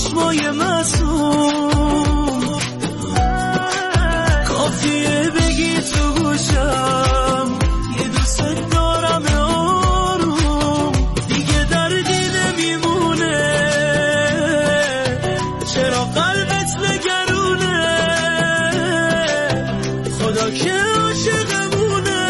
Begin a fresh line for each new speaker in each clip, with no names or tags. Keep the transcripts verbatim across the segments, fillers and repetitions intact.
چشمای معصوم کافیه بگی تو گوشم یه دوست دارم آروم دیگه دردی نمیمونه چرا قلبت نگرونه خدا که عاشقمونه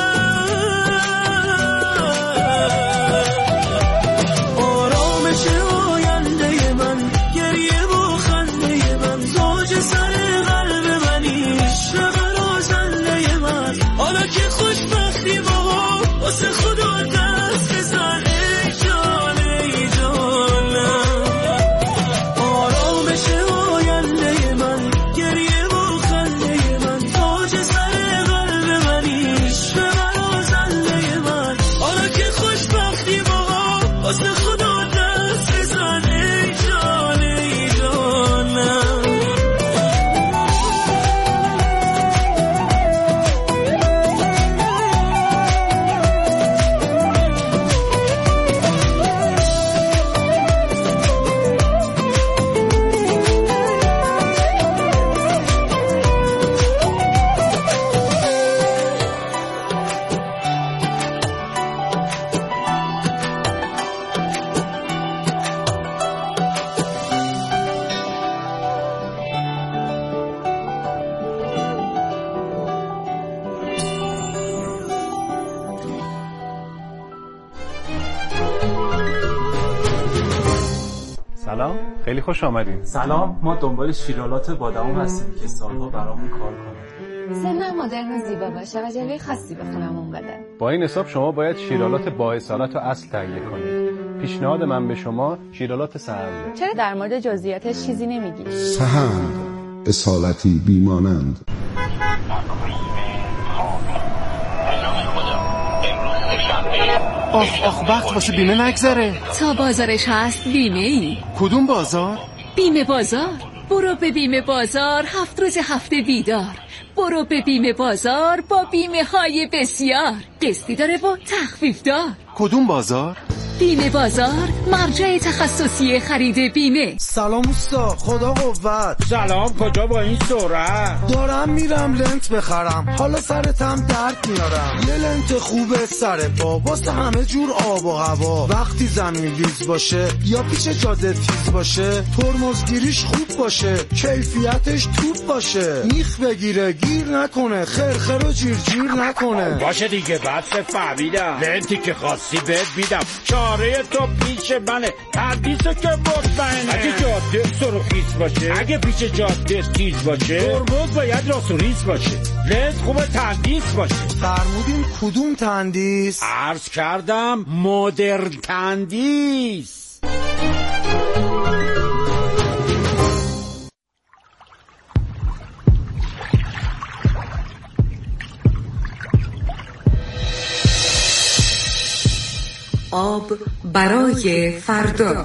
آرامش آینده من گریه و خنده من زوج سر قلب منی عشق برازنده من حالا که خوشبختی ما واسه خدا دست بزن ای جان ای جانم آرامش آینده من گریه و خنده من زوج سر قلب منی عشق برازنده من حالا که خوشبختی ما واسه خدا دست بزن ای جان ای جانم
سلام، خیلی خوش آمدین.
سلام، ما دنبال شیرالات بادام هستیم که سالها برامون کار کنه.
سنم مدرن و زیبا باشه و جلوه خاصی به خونمون بده.
با این حساب شما باید شیرالات با اصالت و اصل تهیه کنید. پیشنهاد من به شما شیرالات سهند.
چرا در مورد جزئیاتش چیزی نمیگی؟
سهند، اصالتی بیمانند.
آخ آخ وقت واسه بیمه نگذره.
تا بازارش هست بیمه ای.
کدوم بازار؟
بیمه بازار. برو به بیمه بازار، هفت روز هفته بیدار. برو به بیمه بازار با بیمه های بسیار. قسطی داره و تخفیف دار.
کدوم بازار؟
بیمه بازار، مرجع تخصصی خرید بیمه.
سلام اوستا، خدا قوت.
سلام، کجا با این سرعت؟
دارم میرم لنت بخرم، حالا سرتم درد میارم. یه لنت خوبه سر پا واسه همه جور آب و هوا. وقتی زمین لیز باشه یا پیچ جاده تیز باشه، ترمزگیریش خوب باشه، کیفیتش توپ باشه. میخ بگیره گیر نکنه، خرخر و جیر جیر نکنه.
باشه دیگه بس فهمیدم، لنتی که خواستی بهت میدم. چاره تو پیش منه، تردیسو که مطمئنه. اگه جاده سرخیز باشه، اگه پیش جاده تیز باشه، ترمز باید راست و ریز باشه، لنت خوبه تندیس باشه.
فرمودین کدوم تندیس؟
عرض کردم مدرن تندیس.
آب برای فردا.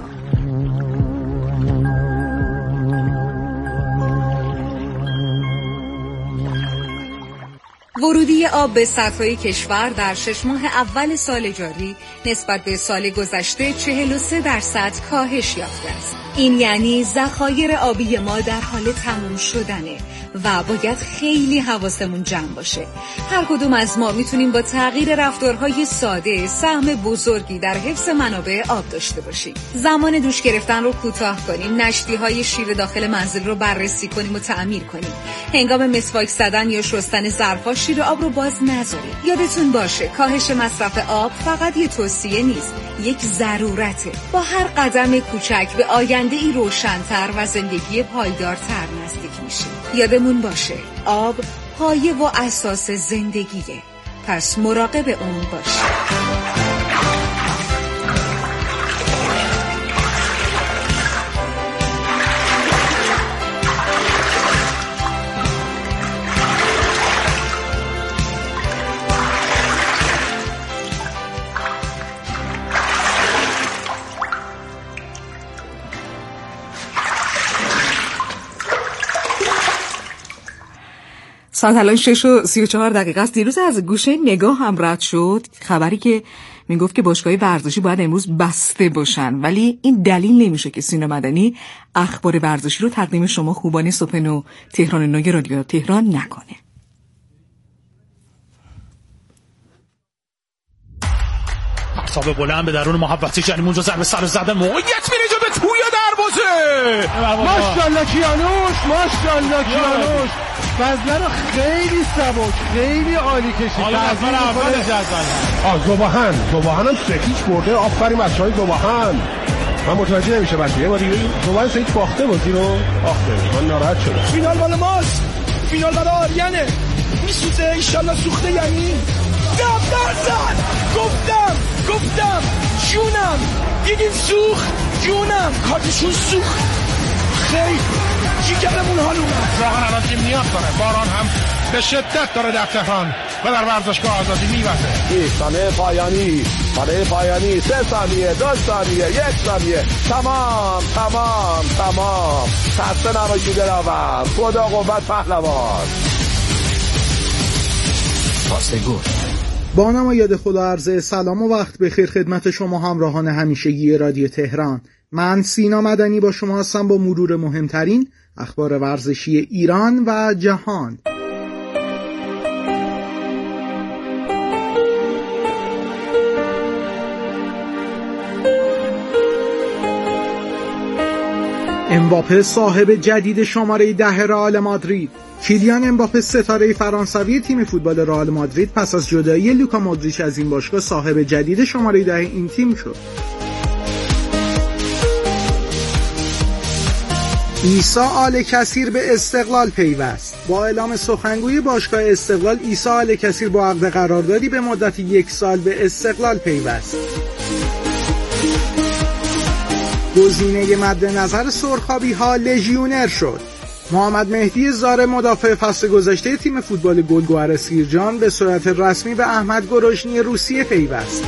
ورودی آب به سطح کشور در شش ماه اول سال جاری نسبت به سال گذشته چهل و سه درصد کاهش یافته است. این یعنی ذخایر آبی ما در حال تموم شدنه و باید خیلی حواسمون جمع باشه. هر کدوم از ما میتونیم با تغییر رفتارهای ساده سهم بزرگی در حفظ منابع آب داشته باشیم. زمان دوش گرفتن رو کوتاه کنیم، نشتی‌های شیر داخل منزل رو بررسی کنیم و تعمیر کنیم. هنگام مسواک زدن یا شستن ظرف‌ها شیر آب رو باز نذاریم. یادتون باشه کاهش مصرف آب فقط یه توصیه نیست، یک ضرورته. با هر قدم کوچک به آینده‌ای روشن‌تر و زندگی پایدارتر نزدیک میشیم. یادمون باشه آب پایه و اساس زندگیه، پس مراقب اون باشه.
ساعت الان شش و سی و چهار دقیقه است. دیروز از گوشه نگاه هم رد شد خبری که
میگفت که باشگاه ورزشی باید امروز بسته باشن، ولی این دلیل نمیشه که سینا مدنی اخبار ورزشی رو تقدیم شما خوبان صبح نو تهران نو رادیو تهران نکنه.
حساب بلند به درون محبتی جنیم اونجا ضربه سر زدن موقعیت میره به توی دروازه.
ماشاءالله کیانوش، ماشاءالله کیانوش فضله رو خیلی سبک خیلی عالی کشید.
حالا نفر اول جدول آه زباهن زباهن هم سکیچ برده. آفرین بچه‌های زباهن. من متوجه نمیشه بچه یه باری زباهن سکیچ باخته بازی رو باخته. من ناراحت شدم.
فینال مال ماست، فینال برای آریانه. میسوزه انشالله سوخته. یعنی ده درصد گفتم گفتم جونم دیدین سوخت جونم کارتشون سوخت. خیلی جیگرمون حال اومد.
واقعا الان تیم نیاز داره. باران هم به شدت داره در تهران و در ورزشگاه آزادی میوزه.
ثانیه پایانی، ثانیه پایانی، سه ثانیه، دو ثانیه، یک ثانیه. تمام تمام تمام. خسته نباشید دلاور. خدا قوت پهلوان.
پاس گل.
با نام و یاد خدا عرض سلام و وقت بخیر خدمت شما همراهان همیشگی رادیو تهران. من سینا مدنی با شما هستم با مرور مهمترین اخبار ورزشی ایران و جهان. امباپه صاحب جدید شماره ده رئال مادرید. کیلیان امباپه ستاره فرانسوی تیم فوتبال رئال مادرید پس از جدایی لوکا مودریچ از این باشگاه صاحب جدید شماره ده این تیم شد. عیسی آل کثیر به استقلال پیوست. با اعلام سخنگوی باشگاه استقلال، عیسی آل کثیر با عقد قراردادی به مدت یک سال به استقلال پیوست. گزینه مد نظر سرخابی ها لژیونر شد. محمد مهدی زار مدافع فصل گذشته تیم فوتبال گلگهر سیرجان به صورت رسمی به احمد گروشنی روسیه پیوست.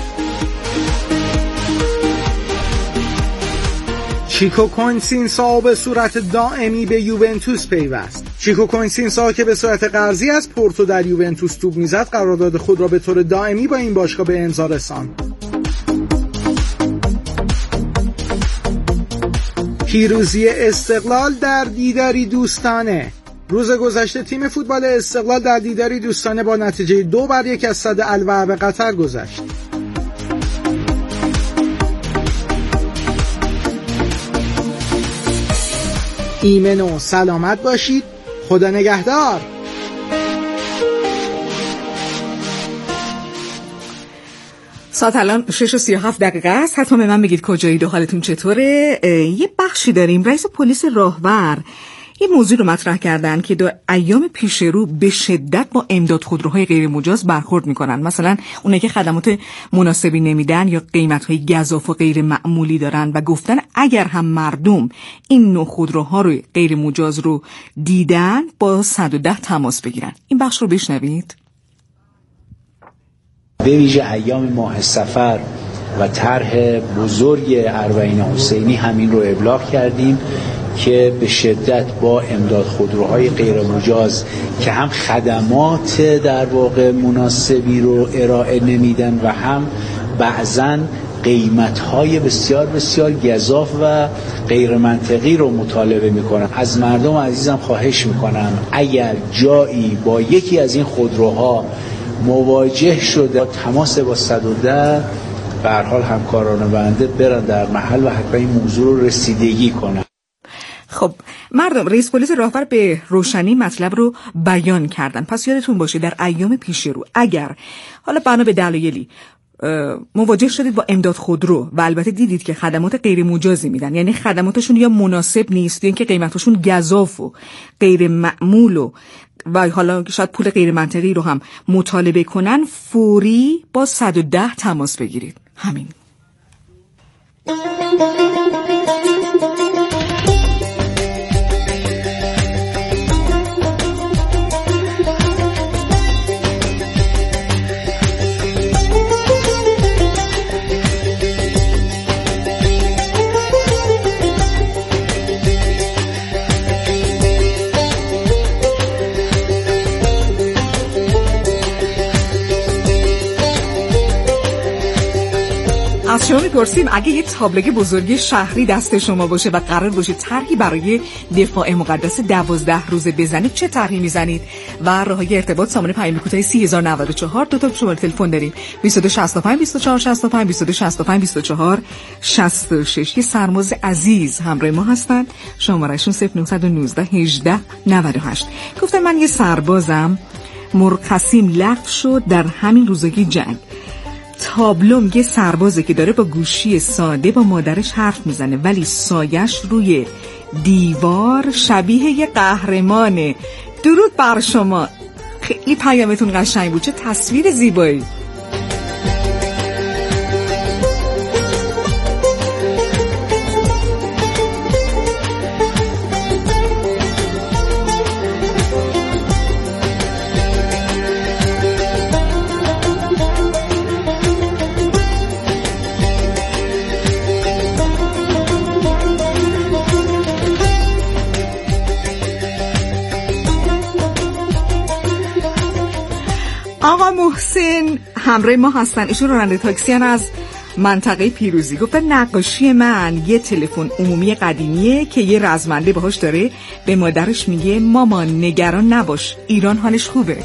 چیکو کوینسینسا به صورت دائمی به یوونتوس پیوست. چیکو کوینسینسا که به صورت قرضی از پورتو در یوونتوس توپ میزد، قرارداد خود را به طور دائمی با این باشگاه به امضا رساند. پیروزی استقلال در دیداری دوستانه. روز گذشته تیم فوتبال استقلال در دیداری دوستانه با نتیجه دو بر یک از صد الوعد قطر گذشت. ایمن و سلامت باشید. خدا نگهدار.
ساعت الان شش و سی و هفت دقیقه است. حتما به من بگید کجایید و حالتون چطوره. یه بخشی داریم. رئیس پلیس راهور یه موضوع رو مطرح کردن که در ایام پیش رو به شدت با امداد خودروهای غیر مجاز برخورد میکنن. مثلا اونایی که خدمات مناسبی نمیدن یا قیمت‌های گزاف و غیر معمولی دارن و گفتن اگر هم مردم این نوع خودروها رو غیر مجاز رو دیدن با صد و ده تماس بگیرن. این بخش رو بشنوید.
به ویژه ایام ماه صفر و طرح بزرگ اربعین حسینی همین رو ابلاغ کردیم که به شدت با امداد خودروهای غیر مجاز که هم خدمات در واقع مناسبی رو ارائه نمیدن و هم بعضاً قیمت‌های بسیار بسیار گزاف و غیر منطقی رو مطالبه میکنن. از مردم عزیزم خواهش میکنم اگر جایی با یکی از این خودروها مواجه شده تماس با صد و ده به هر حال همکاران بنده برن در محل و حتما این موضوع رو رسیدگی کنن.
خب مردم، رئیس پلیس راهور به روشنی مطلب رو بیان کردن. پس یادتون باشه در ایام پیش رو اگر حالا بنا به دلایلی مواجه شدید با امداد خودرو و البته دیدید که خدمات غیر مجازی میدن، یعنی خدماتشون یا مناسب نیست یا اینکه قیمتشون گزاف و غیر معمول و و حالا شاید پول غیر منطقی رو هم مطالبه کنن، فوری با صد و ده تماس بگیرید. همین. شما میپرسیم اگه یه تابلوی بزرگی شهری دست شما باشه و قرار باشه طرحی برای دفاع مقدس دوازده روزه بزنید، چه طرحی میزنید؟ و راههای ارتباط سامانه پیام کوتاه سی هزار و نود و چهار، دو تا شماره تلفن داریم بیست و دو شصت و پنج بیست و چهار شصت و پنج بیست و دو شصت و پنج بیست و چهار شصت و شش. یه سرماز عزیز همراه ما هستن، شمارهشون صفر نه یک نه هجده نود و هشت. گفتم من یه سربازم، مرقسیم لغو شد در همین روزای جنگ. تابلوم یه سربازه که داره با گوشی ساده با مادرش حرف میزنه ولی سایش روی دیوار شبیه یه قهرمانه. درود بر شما، خیلی پیامتون قشنگ بود، چه تصویر زیبایی. آقا محسن همراه ما هستن، ایشون راننده تاکسی هن از منطقه پیروزی. گفتن نقاشی من یه تلفن عمومی قدیمیه که یه رزمنده باهاش داره به مادرش میگه مامان نگران نباش، ایران حالش خوبه.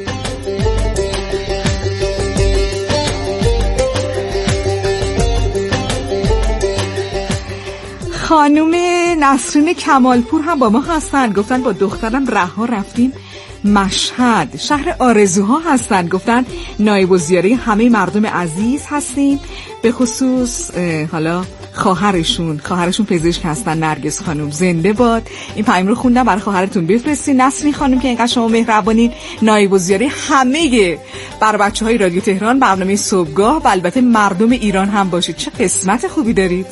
خانوم نسرین کمالپور هم با ما هستن، گفتن با دخترم رها رفتیم مشهد، شهر آرزوها هستن. گفتن نایب الزیاره همه مردم عزیز هستیم، به خصوص حالا خواهرشون خواهرشون پزشک هستن، نرگس خانم زنده باد. این پیام رو خوندم برای خواهرتون بفرستین. نسرین خانم که اینقدر شما مهربانین، نایب الزیاره همه بر بچهای رادیو تهران، برنامه صبحگاه و البته مردم ایران هم باشید. چه قسمت خوبی دارید.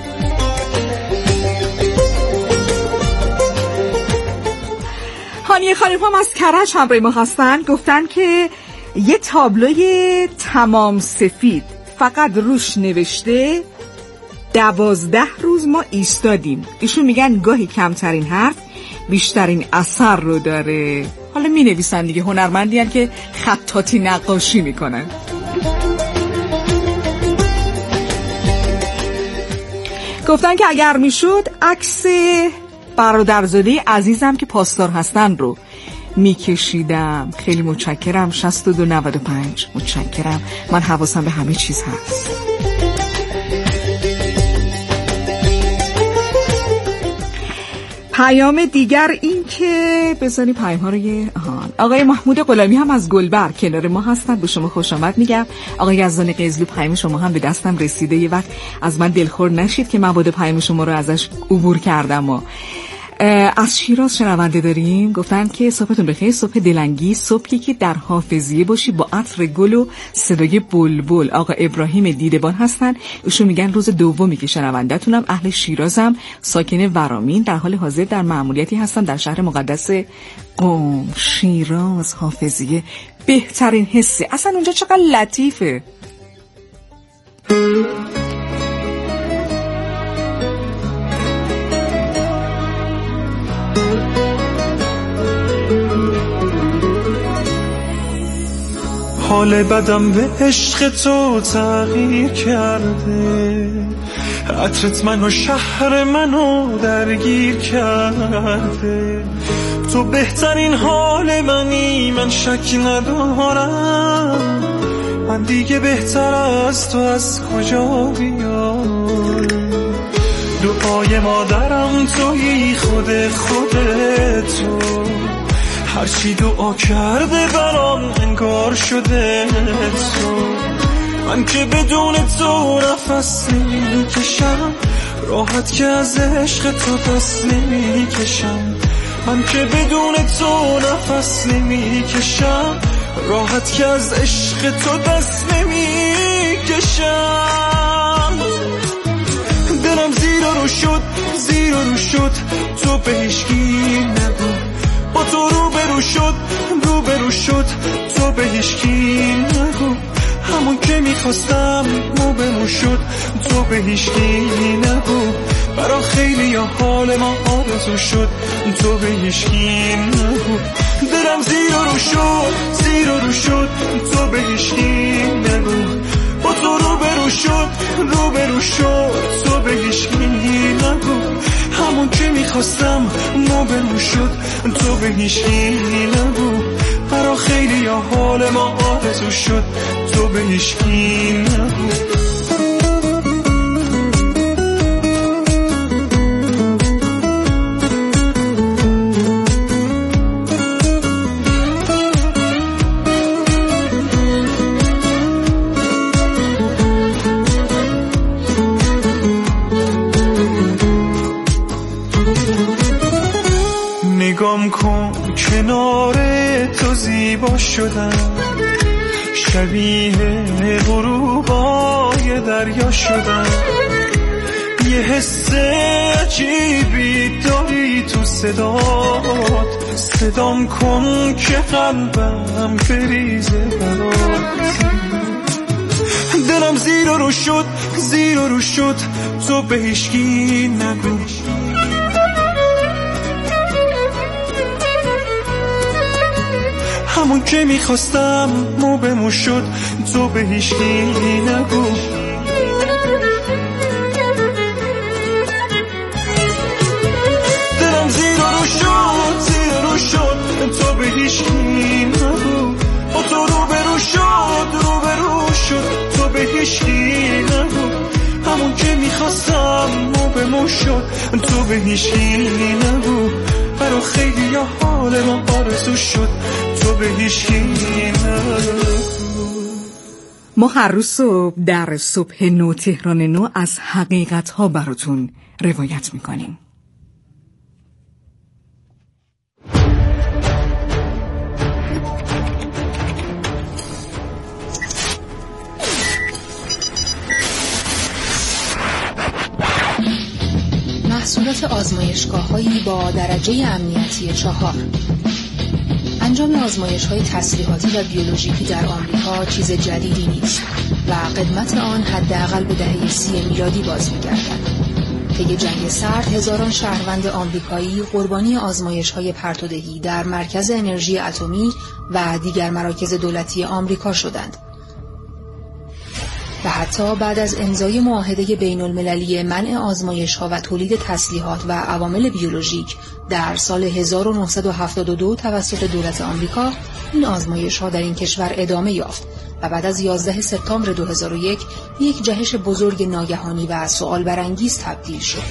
هانیه خانم هم از کرج همراه ما هستن، گفتن که یه تابلوی تمام سفید فقط روش نوشته دوازده روز ما ایستادیم. ایشون میگن گاهی کمترین حرف بیشترین اثر رو داره. حالا می نویسن دیگه، هنرمندی هن که خطاطی نقاشی میکنن. گفتن که اگر میشد عکس برادرزاده عزیزم که پاسدار هستن رو میکشیدم. خیلی متشکرم. شصت و دو نود و پنج متشکرم. من حواسم به همه چیز هست. پیام دیگر این که بذاری پیام ها رو یه آهان. آقای محمود غلامی هم از گلبر کنار ما هستن، به شما خوش آمد میگم. آقای یزدان قزلو، پیام شما هم به دستم رسیده، یه وقت از من دلخور نشید که من بعد پیام شما رو ازش عبور کردم. و از شیراز شنونده داریم، گفتن که صبحتون بخیر، صبح دلنگی، صبحی که در حافظیه باشی با عطر گل و صدای بلبل. آقا ابراهیم دیدبان هستن، ایشون میگن روز دومی که شنونده‌تونم، اهل شیرازم، ساکن ورامین، در حال حاضر در مأموریتی هستم در شهر مقدس قم. شیراز، حافظیه، بهترین حسه، اصلا اونجا چقدر لطیفه.
حال بدم به عشق تو تغییر کرده، عطرت منو شهر منو درگیر کرده. تو بهترین حال منی، من شک ندارم، من دیگه بهتر از تو از کجا بیام. دعای مادرم تویی، خود خودتو، هرچی دعا کرده برام انگار شده تو. من که بدون تو نفس نمی کشم، راحت که از عشق تو دست نمی کشم. من که بدون تو نفس نمی کشم، راحت که از عشق تو دست نمی کشم. دلم زیر رو شد، زیر رو شد، تو به هیچکی نگو. با تو رو برو شد، رو برو شد، تو به هیچکی نگو. همون که میخواستم مو به مو شد، تو به هیچکی نگو. برا خیلی ها حال ما آرزو شد، تو به هیچکی نگو. دلم زیر رو شد، زیر رو شد، تو به هیچکی نگو. با تو روبرو شد روبرو شد تو به هیچکی نگو همون که میخواستم روبرو شد تو به هیچکی نگو برا خیلی یا حال ما آرزو شد تو به هیچکی نگو نگام کن کنار تو زیبا شدم شبیه غروبای دریا شدم یه حس عجیبی داری تو صدات صدام کن که قلبم بریزه برات دلم زیر و رو شد زیر و رو شد تو به هیچکی نگو همون که میخواستم مو به مو شد تو به هیچکی نگو دلم زیر رو شد زیر رو شد تو به هیچکی نگو با تو رو برو شد رو برو شد تو به هیچکی نگو همون که میخواستم مو به مو شد تو به هیچکی نگو برا خیلی یا حال ما آرزو شد تو به هیچکی نگو.
ما هر روز صبح در صبح نو تهران نو از حقیقت ها براتون روایت میکنیم.
محصولات آزمایشگاه‌هایی با درجه امنیتی چهار. انجام آزمایش‌های تسلیحاتی و بیولوژیکی در آمریکا چیز جدیدی نیست و قدمت آن حداقل به دهه سی میلادی باز می‌گردد. طی جنگ سرد هزاران شهروند آمریکایی قربانی آزمایش‌های پرتودهی در مرکز انرژی اتمی و دیگر مراکز دولتی آمریکا شدند. و حتی بعد از امضای معاهده بین المللی منع آزمایش‌ها و تولید تسلیحات و عوامل بیولوژیک در سال هزار و نهصد و هفتاد و دو توسط دولت آمریکا، این آزمایش‌ها در این کشور ادامه یافت و بعد از یازده سپتامبر دو هزار و یک یک جهش بزرگ ناگهانی و سؤال برانگیز تبدیل شد.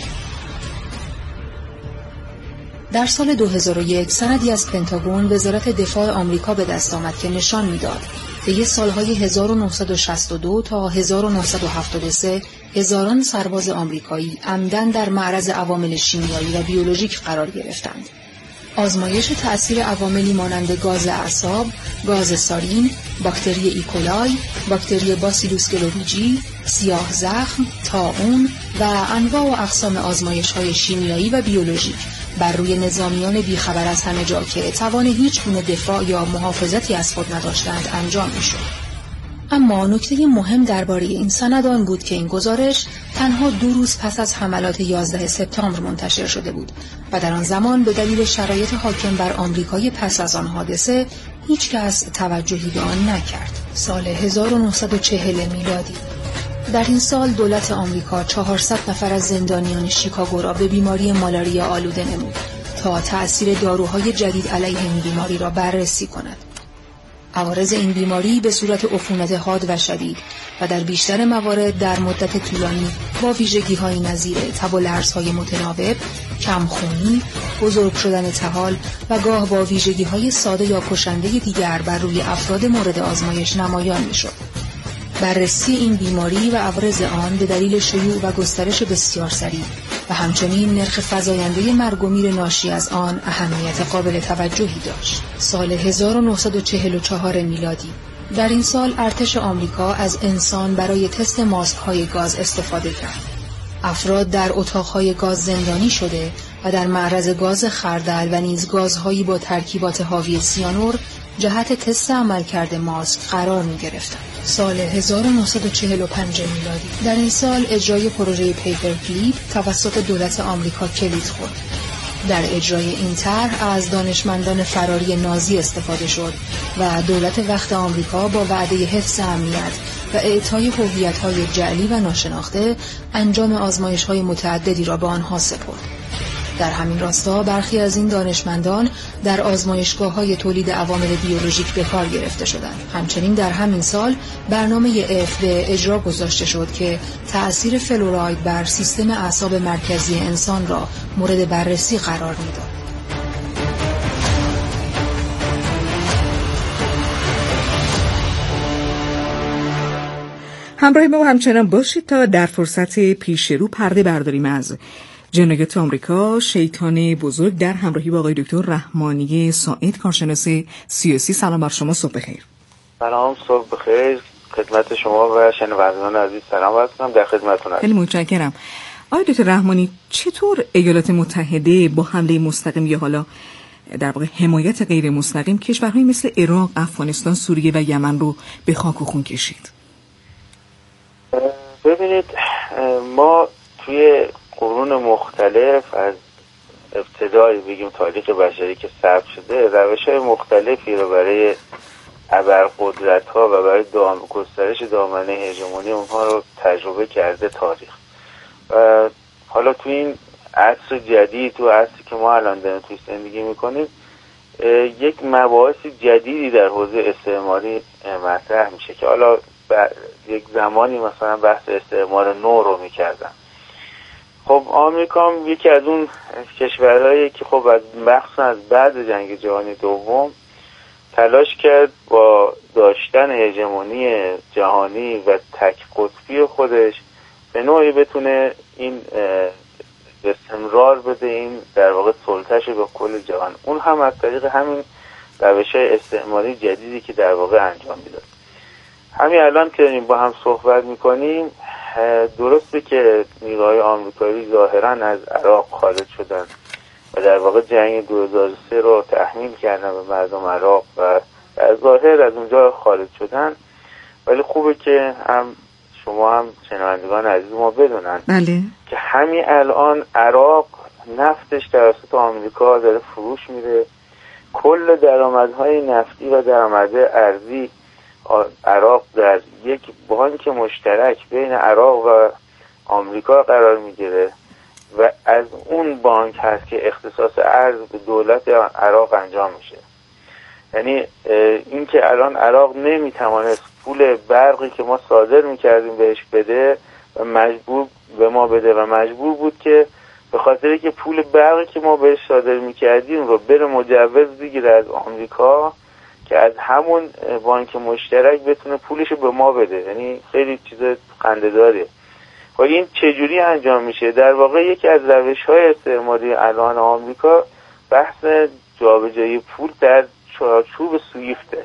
در سال دو هزار و یک سندی از پنتاگون وزارت دفاع آمریکا به دست آمد که نشان می‌داد طی سالهای هزار و نهصد و شصت و دو تا هزار و نهصد و هفتاد و سه هزاران سرباز آمریکایی عمدن در معرض عوامل شیمیایی و بیولوژیک قرار گرفتند. آزمایش تأثیر عواملی مانند گاز اعصاب، گاز سارین، باکتری ایکولای، باکتری باسیلوس گلوریجی، سیاه زخم، طاعون و انواع و اقسام آزمایش‌های شیمیایی و بیولوژیک بر روی نظامیان بیخبر از همه جا که توان هیچ گونه دفاع یا محافظتی از خود نداشتند انجام می‌شد. اما نکته مهم درباره این سند آن بود که این گزارش تنها دو روز پس از حملات یازده سپتامبر منتشر شده بود و در آن زمان به دلیل شرایط حاکم بر آمریکای پس از آن حادثه هیچ کس توجهی به آن نکرد. سال هزار و نهصد و چهل میلادی. در این سال دولت آمریکا چهارصد نفر از زندانیان شیکاگو را به بیماری مالاریا آلوده نمود تا تأثیر داروهای جدید علیه این بیماری را بررسی کند. عوارض این بیماری به صورت عفونت حاد و شدید و در بیشتر موارد در مدت طولانی با ویژگی‌های نظیر تب و لرزهای متناوب، کمخونی، بزرگ شدن طحال و گاه با ویژگی‌های ساده یا کشنده دیگر بر روی افراد مورد آزمایش نمایان می‌شد. بررسی این بیماری و عوارض آن به دلیل شیوع و گسترش بسیار سریع و همچنین نرخ فزاینده مرگ و میر ناشی از آن اهمیت قابل توجهی داشت. سال هزار و نهصد و چهل و چهار میلادی. در این سال ارتش آمریکا از انسان برای تست ماسک‌های گاز استفاده کرد. افراد در اتاق‌های گاز زندانی شده و در معرض گاز خردل و نیز گازهایی با ترکیبات حاوی سیانور جهت تست عملکرد ماسک قرار می‌گرفتند. سال هزار و نهصد و چهل و پنج میلادی. در این سال اجرای پروژه پیپر کلیپ توسط دولت آمریکا کلید خورد. در اجرای این طرح از دانشمندان فراری نازی استفاده شد و دولت وقت آمریکا با وعده حفظ امنیت و اعطای هویت‌های جعلی و ناشناخته انجام آزمایش‌های متعددی را به آنها سپرد. در همین راستا برخی از این دانشمندان در آزمایشگاه‌های تولید عوامل بیولوژیک به کار گرفته شدند. همچنین در همین سال برنامه اف به اجرا گذاشته شد که تأثیر فلوراید بر سیستم اعصاب مرکزی انسان را مورد بررسی قرار می‌داد.
همراه ما همچنان باشید تا در فرصت پیش رو پرده برداریم از جنایات آمریکا، شیطان بزرگ، در همراهی با آقای دکتر رحمانی ساعد، کارشناس سیاسی. سلام بر شما، صبح بخیر.
سلام، صبح بخیر خدمت شما و شنوندگان عزیز. سلام عرض می‌کنم، در خدمتتون هستم.
خیلی متشکرم. آقای دکتر رحمانی، چطور ایالات متحده با حمله مستقیم یا حالا در واقع حمایت غیر مستقیم کشورهای مثل عراق، افغانستان، سوریه و یمن رو به خاک و خون کشید؟
ببینید، ما توی قرون مختلف از ابتدای بگیم تاریخ بشری که ثبت شده روش‌های مختلفی رو برای ابرقدرت‌ها و برای دام گسترش دامنه هژمونی اونها رو تجربه کرده تاریخ. و حالا تو این عصر جدید، تو عصری که ما الان داریم توی زندگی میکنیم، یک مباحث جدیدی در حوزه استعماری مطرح میشه که حالا یک زمانی مثلا بحث استعمار نو رو میکردن. خب آمریکا هم یکی از اون کشورهایی که خب از مخصوصا از بعد جنگ جهانی دوم تلاش کرد با داشتن هژمونی جهانی و تک قطبی خودش به نوعی بتونه این استمرار بده، این در واقع سلطه‌اش به کل جهان. اون هم از طریق همین روش‌های استعماری جدیدی که در واقع انجام میداد. همین الان که داریم با هم صحبت میکنیم، درسته که نیروهای آمریکایی ظاهراً از عراق خارج شدن و در واقع جنگ دو هزار و سه رو تحمیل کردن به مردم عراق و در ظاهر از اونجا خارج شدن، ولی خوبه که هم شما هم شنوندگان عزیز ما بدونن
بله.
که همین الان عراق نفتش توسط آمریکا داره فروش میره. کل درآمدهای نفتی و درآمد ارزی عراق در یک بانک مشترک بین عراق و آمریکا قرار میگیره و از اون بانک هست که اختصاص ارز به دولت عراق انجام میشه. یعنی این که الان عراق نمیتوانست پول برقی که ما صادر میکردیم بهش بده و مجبور به ما بده و مجبور بود که به خاطر که پول برقی که ما بهش صادر میکردیم رو بره مجوز بگیره از آمریکا که از همون بانک مشترک بتونه پولش رو به ما بده. یعنی خیلی چیز خنده‌داره. خب این چجوری انجام میشه؟ در واقع یکی از روش‌های استعماری الان آمریکا بحث جابجایی پول در چارچوب سویفته.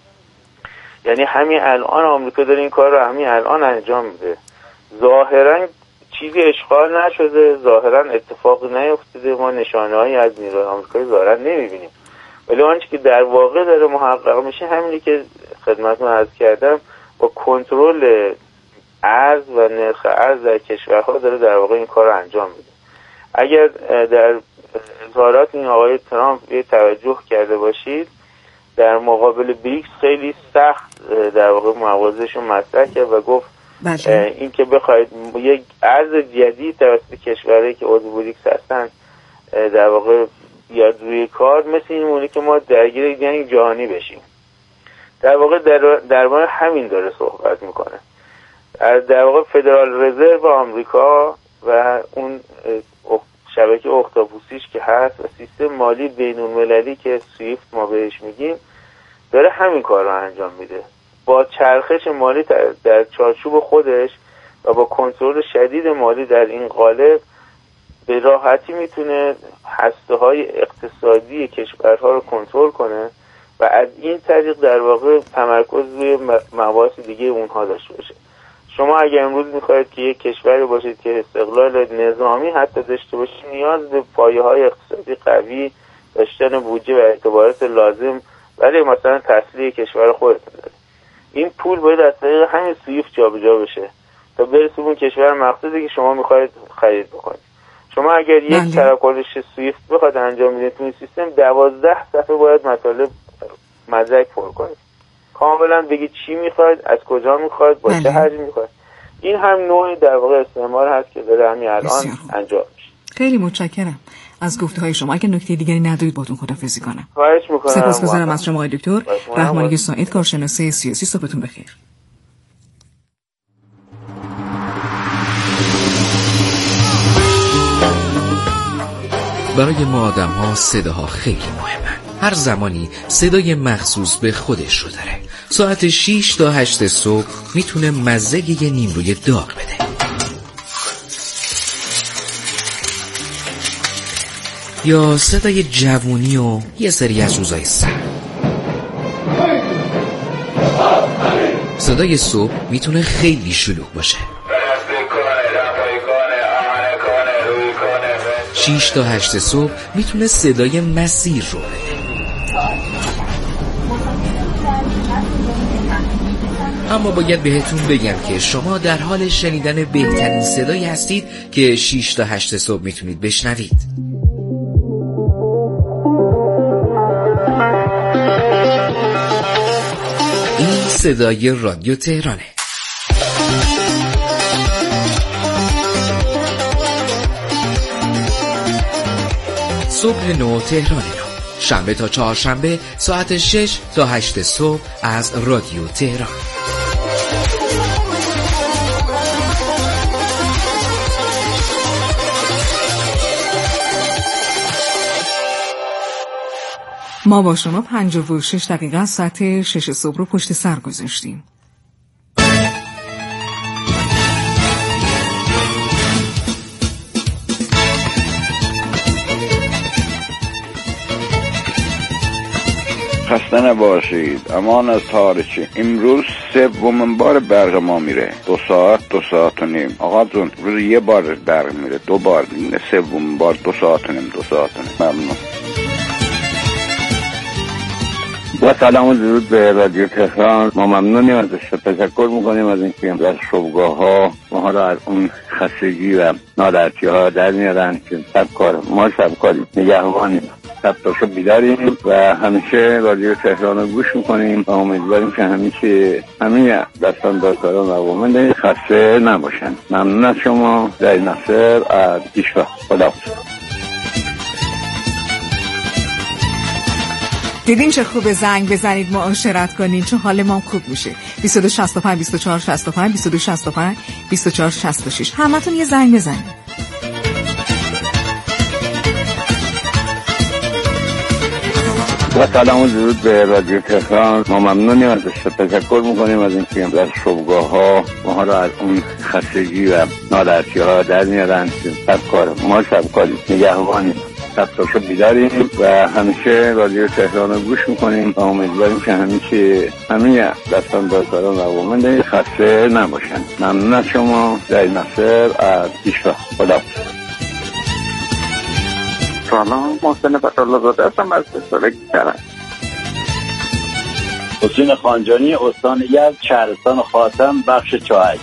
یعنی همین الان آمریکا داره این کار رو همین الان انجام میده. ظاهراً چیزی اشغال نشده، ظاهراً اتفاقی نیفتاده، ما نشانه‌هایی از نیروهای آمریکایی ظاهراً نمیبینیم، ولی آنچه که در واقع داره محقق میشه همینی که خدمتتون عرض کردم، با کنترل ارز و نرخ ارز در کشورها داره در واقع این کار رو انجام میده. اگر در اظهارات این آقای ترامپ یه توجه کرده باشید، در مقابل بریکس خیلی سخت در واقع موازهشون مطرح کرد و گفت این که بخواید یک ارز جدید توسط کشورهایی که عضو بریکس هستن در واقع یا روی کار، مثل این مونه که ما درگیر جنگ جهانی بشیم. در واقع در درباره همین داره صحبت میکنه. در واقع فدرال رزرو آمریکا و اون شبکه اختاپوسیش که هست و سیستم مالی بین‌المللی که سویفت ما بهش میگیم داره همین کار رو انجام میده. با چرخش مالی در چارچوب خودش و با کنترل شدید مالی در این قالب به راحتی میتونه هسته‌های اقتصادی کشورها رو کنترل کنه و از این طریق در واقع تمرکز روی مباحث دیگه اونها داشته باشه. شما اگر امروز میخواید که یک کشوری باشید که استقلال نظامی حتی داشته باشه، نیاز به پایه‌های اقتصادی قوی، داشتن بودجه و اعتبارات لازم برای مثلا تسلیح کشور خودتون داره. این پول باید از طریق همین سویفت جابجا بشه تا برسه اون کشور مقصودی که شما میخواید خرید بکنید. شما اگر یک تراکنش سویفت بخواد انجام بدید تو این سیستم دوازده صفحه باید مطالب مدرک پر کنید، کاملا بگید چی میخواید، از کجا میخواید، با چه حجمی میخواید. این هم نوعی در واقع استعمار هست که داره همین الان انجام میشه.
خیلی متشکرم از گفته‌های شما. اگه نکته دیگری ندارید باهاتون خداحافظی کنم.
خواهش می‌کنم.
سپاسگزارم از شما آقای دکتر رحمانی ساعد، کارشناس سیاسی. صبحتون بخیر.
برای ما آدم‌ها صداها خیلی مهمه. هر زمانی صدای مخصوص به خودش رو داره. ساعت شش تا هشت صبح میتونه مزه یه نیمروی داغ بده، یا صدای جوونی و یه سری از روزای سر. صدای صبح میتونه خیلی شلوغ باشه. شش تا هشت صبح میتونه صدای مسیر رو بده. اما باید بهتون بگم که شما در حال شنیدن بهترین صدایی هستید که شش تا هشت صبح میتونید بشنوید. این صدای رادیو تهرانه. صبح نو تهران نو، شنبه تا چهارشنبه ساعت شش تا هشت صبح از رادیو تهران.
ما با شما پنجاه و شش دقیقه از ساعت شش صبح رو پشت سر گذاشتیم.
خسته نباشید، امان از تاریکی. امروز سومین بار برق ما میره، دو ساعت دو ساعت و نیم. آقا جون روز یه بار برق میره، دو بار میره، سومین بار دو ساعت و نیم دو ساعت و نیم. ممنون. با سلام و درود به رادیو تهران. ما ممنونیم ازش، تشکر میکنیم از اینکه در صبحگاه ها ما را از اون خستگی و ناراحتی ها در میارن که شب کار ما شب کاری نگهبانیم، شب تا صبح بیداریم و همیشه رادیو تهران رو گوش میکنیم و امیدواریم که همیشه همه دستان دارکاران و عوامل خسته نباشن. ممنون از شما. در نصر از پیشوا. خداحافظ.
دیدین چه خوبه زنگ بزنید معاشرت کنین، چون حال ما خوب میشه. بیست و دو شصت و پنج بیست و چهار شصت و پنج بیست و دو شصت و پنج بیست و چهار شصت و شش. همتون یه زنگ بزنید.
با سلام و درود به رادیو تهران. ما ممنونیم ازش، تشکر میکنیم از اینکه در صبحگاه ها ما را از اون خستگی و ناراحتی ها در میارن که شب کار ما شب کاری نگهبانیم، شب تا صبح بیداریم و همیشه رادیو تهران رو گوش میکنیم و امیدواریم که همیشه همه دستان دارکاران و عوامل خسته نباشن. ممنون از شما. در نصر از پیشوا. خداحافظ.
سلام، محسن فتح‌الله زاده هستم از استان کرج.
حسین خانجانی، استان یزد، شهرستان خاتم، بخش چاهک.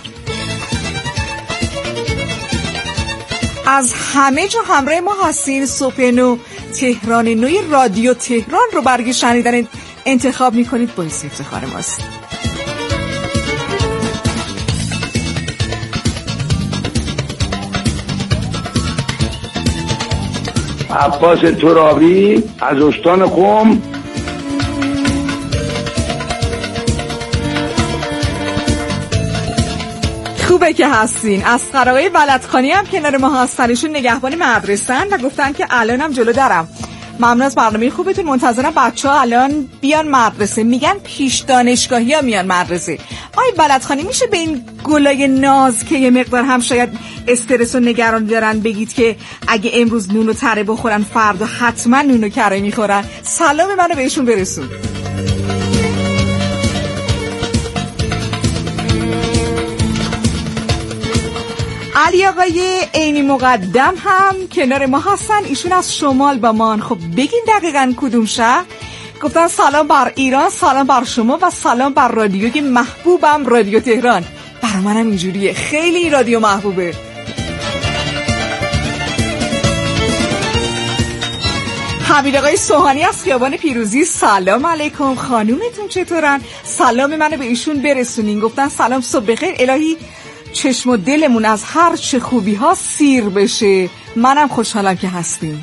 از همه جا همراه ما هستین. صبح نو تهران نوی رادیو تهران رو برای شنیدن انتخاب میکنید، باعث افتخار ماست.
عباس ترابی از استان قم.
خوبه که هستین. از قرارای بلدخانی هم کنار ما هستن، ایشون نگهبان مدرسه‌اند و گفتن که الانم جلو درم. ممنون از برنامه خوبتون. منتظرم بچه‌ها الان بیان مدرسه. میگن پیش دانشگاهی‌ها میان مدرسه. آی بلدخانی میشه به این گلای ناز که یه مقدار هم شاید استرس و نگران دارن بگید که اگه امروز نون و تره بخورن فردا حتما نون و کره میخورن؟ سلام منو بهشون برسون. علی آقای عینی مقدم هم کنار ما هستن، ایشون از شمال با مان. خب بگین دقیقاً کدوم شهر؟ گفتن سلام بر ایران، سلام بر شما و سلام بر رادیوی محبوبم رادیو تهران. برای منم اینجوریه، خیلی رادیو محبوبه. حمید آقای سوهانی از خیابان پیروزی. سلام علیکم، خانومتون چطورن؟ سلام منو به ایشون برسونین. گفتن سلام صبح بخیر، الهی چشم و دلمون از هر چه خوبی ها سیر بشه. منم خوشحالم که هستیم.